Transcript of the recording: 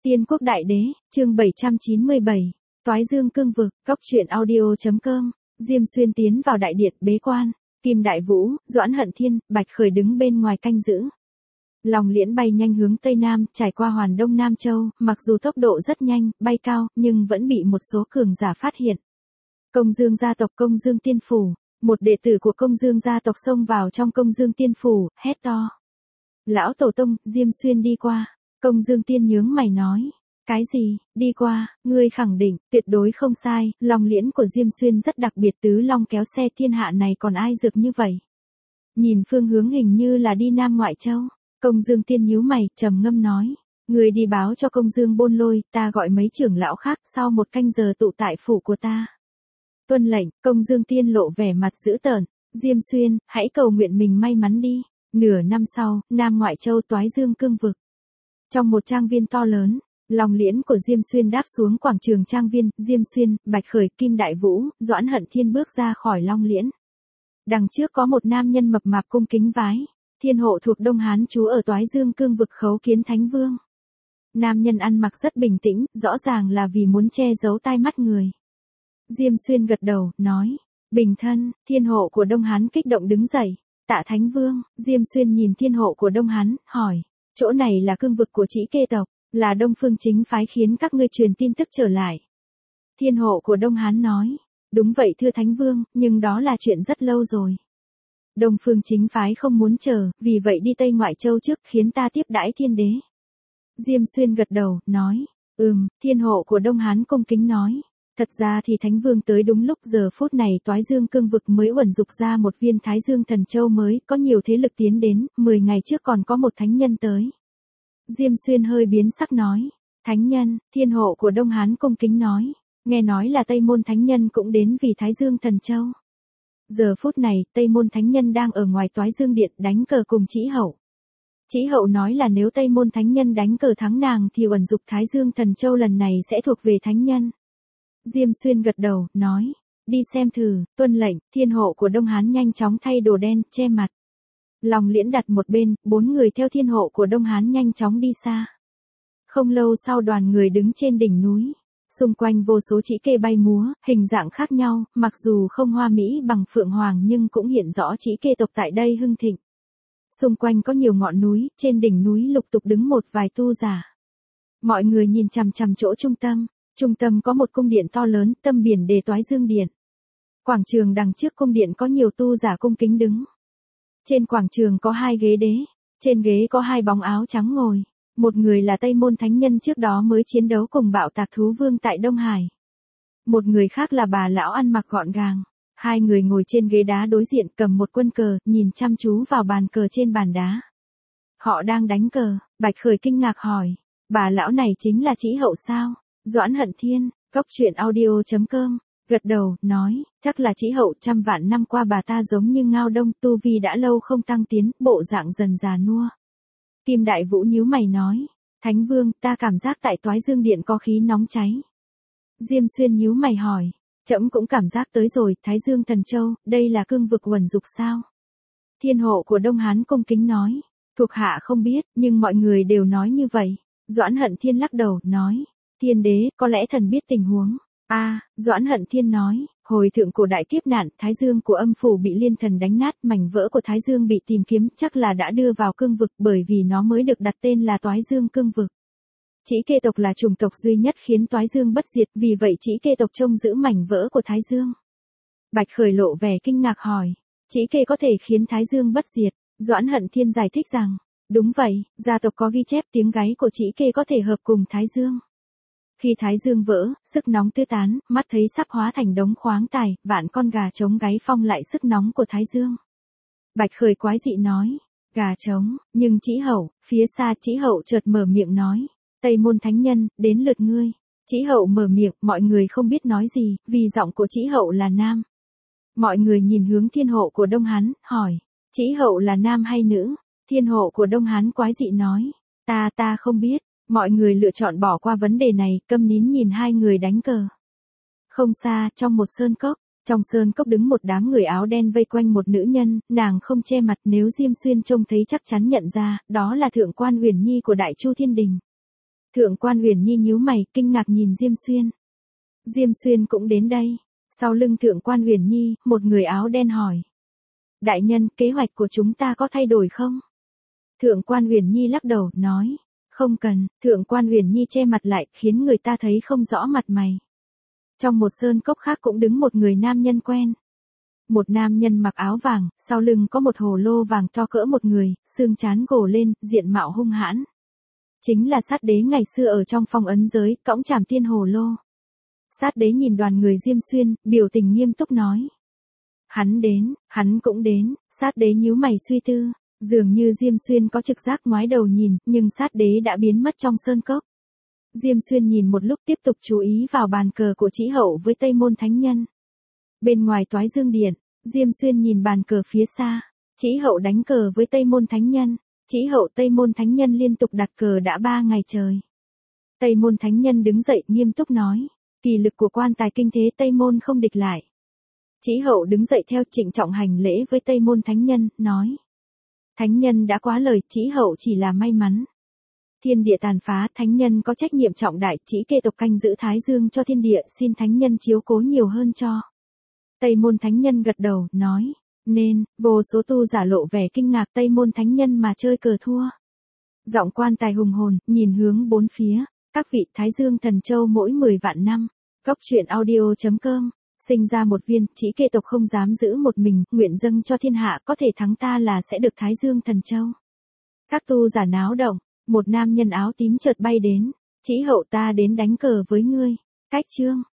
Tiên quốc đại đế, chương 797, Toái Dương cương vực, cốc truyện audio.com, Diêm Xuyên tiến vào đại điện bế quan, Kim Đại Vũ, Doãn Hận Thiên, Bạch Khởi đứng bên ngoài canh giữ. Long Liễn bay nhanh hướng Tây Nam, trải qua Hoàn Đông Nam Châu, mặc dù tốc độ rất nhanh, bay cao, nhưng vẫn bị một số cường giả phát hiện. Công Dương gia tộc Công Dương Tiên Phủ, một đệ tử của Công Dương gia tộc xông vào trong Công Dương Tiên Phủ, hét to. Lão Tổ Tông, Diêm Xuyên đi qua. Công Dương Tiên nhướng mày nói. Cái gì, đi qua, ngươi khẳng định, tuyệt đối không sai, Long Liễn của Diêm Xuyên rất đặc biệt, tứ long kéo xe thiên hạ này còn ai dược như vậy. Nhìn phương hướng hình như là đi Nam Ngoại Châu. Công Dương Tiên nhíu mày, trầm ngâm nói. Ngươi đi báo cho Công Dương Bôn Lôi, ta gọi mấy trưởng lão khác, sau một canh giờ tụ tại phủ của ta. Tuân lệnh, Công Dương Tiên lộ vẻ mặt dữ tợn. Diêm Xuyên, hãy cầu nguyện mình may mắn đi. Nửa năm sau, Nam Ngoại Châu Toái Dương cương vực. Trong một trang viên to lớn, Long Liễn của Diêm Xuyên đáp xuống quảng trường trang viên, Diêm Xuyên, Bạch Khởi, Kim Đại Vũ, Doãn Hận Thiên bước ra khỏi Long Liễn. Đằng trước có một nam nhân mập mạp cung kính vái, thiên hộ thuộc Đông Hán trú ở Toái Dương cương vực khấu kiến Thánh Vương. Nam nhân ăn mặc rất bình tĩnh, rõ ràng là vì muốn che giấu tai mắt người. Diêm Xuyên gật đầu, nói, bình thân, thiên hộ của Đông Hán kích động đứng dậy, tạ Thánh Vương. Diêm Xuyên nhìn thiên hộ của Đông Hán, hỏi, chỗ này là cương vực của Trĩ Kê tộc, là Đông Phương chính phái khiến các ngươi truyền tin tức trở lại. Thiên hộ của Đông Hán nói, đúng vậy thưa Thánh Vương, nhưng đó là chuyện rất lâu rồi. Đông Phương chính phái không muốn chờ, vì vậy đi Tây Ngoại Châu trước khiến ta tiếp đãi thiên đế. Diêm Xuyên gật đầu, nói, thiên hộ của Đông Hán cung kính nói. Thật ra thì Thánh Vương tới đúng lúc, giờ phút này Toái Dương cương vực mới uẩn dục ra một viên Thái Dương thần châu mới, có nhiều thế lực tiến đến, 10 ngày trước còn có một thánh nhân tới. Diêm Xuyên hơi biến sắc nói, thánh nhân, thiên hộ của Đông Hán cung kính nói, nghe nói là Tây Môn thánh nhân cũng đến vì Thái Dương thần châu. Giờ phút này, Tây Môn thánh nhân đang ở ngoài Toái Dương điện đánh cờ cùng Trĩ Hậu. Trĩ Hậu nói là nếu Tây Môn thánh nhân đánh cờ thắng nàng thì uẩn dục Thái Dương thần châu lần này sẽ thuộc về thánh nhân. Diêm Xuyên gật đầu, nói, đi xem thử, tuân lệnh, thiên hộ của Đông Hán nhanh chóng thay đồ đen, che mặt. Long Liễn đặt một bên, 4 người theo thiên hộ của Đông Hán nhanh chóng đi xa. Không lâu sau đoàn người đứng trên đỉnh núi. Xung quanh vô số Trĩ Kê bay múa, hình dạng khác nhau, mặc dù không hoa mỹ bằng Phượng Hoàng nhưng cũng hiện rõ Trĩ Kê tộc tại đây hưng thịnh. Xung quanh có nhiều ngọn núi, trên đỉnh núi lục tục đứng một vài tu giả. Mọi người nhìn chằm chằm chỗ trung tâm. Trung tâm có một cung điện to lớn, tâm biển đề Toái Dương điện. Quảng trường đằng trước cung điện có nhiều tu giả cung kính đứng. Trên quảng trường có 2 ghế đế, trên ghế có 2 bóng áo trắng ngồi. Một người là Tây Môn thánh nhân trước đó mới chiến đấu cùng Bạo Tạc Thú Vương tại Đông Hải. Một người khác là bà lão ăn mặc gọn gàng. 2 người ngồi trên ghế đá đối diện cầm một quân cờ, nhìn chăm chú vào bàn cờ trên bàn đá. Họ đang đánh cờ. Bạch Khởi kinh ngạc hỏi, bà lão này chính là Trĩ Hậu sao? Doãn Hận Thiên, cốc truyện audio.com, gật đầu, nói, chắc là Trĩ Hậu, 100 vạn năm qua bà ta giống như ngao đông, tu vi đã lâu không tăng tiến, bộ dạng dần già nua. Kim Đại Vũ nhíu mày nói, Thánh Vương, ta cảm giác tại Toái Dương điện có khí nóng cháy. Diêm Xuyên nhíu mày hỏi, trẫm cũng cảm giác tới rồi, Thái Dương thần châu, đây là cương vực uẩn dục sao? Thiên hộ của Đông Hán cung kính nói, thuộc hạ không biết, nhưng mọi người đều nói như vậy. Doãn Hận Thiên lắc đầu, nói, thiên đế, có lẽ thần biết tình huống. Doãn Hận Thiên nói, hồi thượng cổ đại kiếp nạn, Thái Dương của âm phủ bị liên thần đánh nát, mảnh vỡ của Thái Dương bị tìm kiếm, chắc là đã đưa vào cương vực, bởi vì nó mới được đặt tên là Toái Dương cương vực. Trĩ Kê tộc là chủng tộc duy nhất khiến Toái Dương bất diệt, vì vậy Trĩ Kê tộc trông giữ mảnh vỡ của Thái Dương. Bạch Khởi lộ vẻ kinh ngạc hỏi, Trĩ Kê có thể khiến Thái Dương bất diệt? Doãn Hận Thiên giải thích rằng, đúng vậy, gia tộc có ghi chép tiếng gáy của Trĩ Kê có thể hợp cùng Thái Dương. Khi Thái Dương vỡ, sức nóng tứ tán, mắt thấy sắp hóa thành đống khoáng tài, vạn con gà trống gáy phong lại sức nóng của Thái Dương. Bạch Khởi quái dị nói, gà trống, nhưng Trĩ Hậu, phía xa Trĩ Hậu chợt mở miệng nói, Tây Môn thánh nhân, đến lượt ngươi. Trĩ Hậu mở miệng, mọi người không biết nói gì, vì giọng của Trĩ Hậu là nam. Mọi người nhìn hướng thiên hộ của Đông Hán, hỏi, Trĩ Hậu là nam hay nữ? Thiên hộ của Đông Hán quái dị nói, ta không biết. Mọi người lựa chọn bỏ qua vấn đề này, câm nín nhìn 2 người đánh cờ. Không xa, trong một sơn cốc, trong sơn cốc đứng một đám người áo đen vây quanh một nữ nhân, nàng không che mặt, nếu Diêm Xuyên trông thấy chắc chắn nhận ra, đó là thượng quan Uyển Nhi của Đại Chu Thiên Đình. Thượng quan Uyển Nhi nhíu mày, kinh ngạc nhìn Diêm Xuyên. Diêm Xuyên cũng đến đây. Sau lưng Thượng quan Uyển Nhi, một người áo đen hỏi. Đại nhân, kế hoạch của chúng ta có thay đổi không? Thượng quan Uyển Nhi lắc đầu, nói. Không cần. Thượng quan Uyển Nhi che mặt lại, khiến người ta thấy không rõ mặt mày. Trong một sơn cốc khác cũng đứng một người nam nhân quen. Một nam nhân mặc áo vàng, sau lưng có một hồ lô vàng to cỡ một người, xương trán gồ lên, diện mạo hung hãn. Chính là Sát Đế ngày xưa ở trong phong ấn giới, cõng trảm tiên hồ lô. Sát Đế nhìn đoàn người Diêm Xuyên, biểu tình nghiêm túc nói. Hắn đến, hắn cũng đến. Sát Đế nhíu mày suy tư. Dường như Diêm Xuyên có trực giác ngoái đầu nhìn, nhưng Sát Đế đã biến mất trong sơn cốc. Diêm Xuyên nhìn một lúc tiếp tục chú ý vào bàn cờ của Trĩ Hậu với Tây Môn Thánh Nhân. Bên ngoài Toái Dương Điện, Diêm Xuyên nhìn bàn cờ phía xa. Trĩ Hậu đánh cờ với Tây Môn Thánh Nhân. Trĩ Hậu Tây Môn Thánh Nhân liên tục đặt cờ đã 3 ngày trời. Tây Môn Thánh Nhân đứng dậy nghiêm túc nói. Kỳ lực của quan tài kinh thế Tây Môn không địch lại. Trĩ Hậu đứng dậy theo trịnh trọng hành lễ với Tây Môn Thánh Nhân, nói. Thánh Nhân đã quá lời, Trĩ Hậu chỉ là may mắn. Thiên địa tàn phá, Thánh Nhân có trách nhiệm trọng đại, Trĩ Kê tộc canh giữ Thái Dương cho thiên địa, xin Thánh Nhân chiếu cố nhiều hơn cho. Tây Môn Thánh Nhân gật đầu, nói. Nên, vô số tu giả lộ vẻ kinh ngạc Tây Môn Thánh Nhân mà chơi cờ thua. Giọng quan tài hùng hồn, nhìn hướng bốn phía. Các vị Thái Dương Thần Châu mỗi 10 vạn năm. Góc truyện audio.com. Sinh ra một viên, Trĩ Kê tộc không dám giữ một mình, nguyện dâng cho thiên hạ, có thể thắng ta là sẽ được Thái Dương Thần Châu. Các tu giả náo động, một nam nhân áo tím chợt bay đến. Trĩ Hậu ta đến đánh cờ với ngươi. Cách chương.